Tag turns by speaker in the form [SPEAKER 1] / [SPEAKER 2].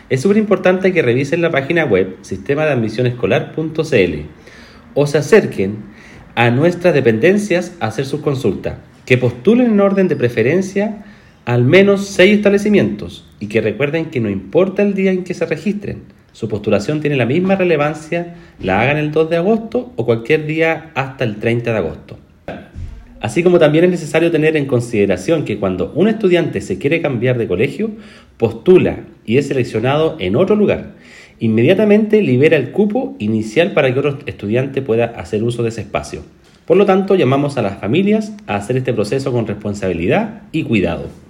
[SPEAKER 1] Es súper importante que revisen la página web sistemadeadmisionescolar.cl o se acerquen a nuestras dependencias a hacer sus consultas, que postulen en orden de preferencia al menos 6 establecimientos y que recuerden que no importa el día en que se registren, su postulación tiene la misma relevancia, la hagan el 2 de agosto o cualquier día hasta el 30 de agosto. Así como también es necesario tener en consideración que cuando un estudiante se quiere cambiar de colegio, postula y es seleccionado en otro lugar, inmediatamente libera el cupo inicial para que otro estudiante pueda hacer uso de ese espacio. Por lo tanto, llamamos a las familias a hacer este proceso con responsabilidad y cuidado.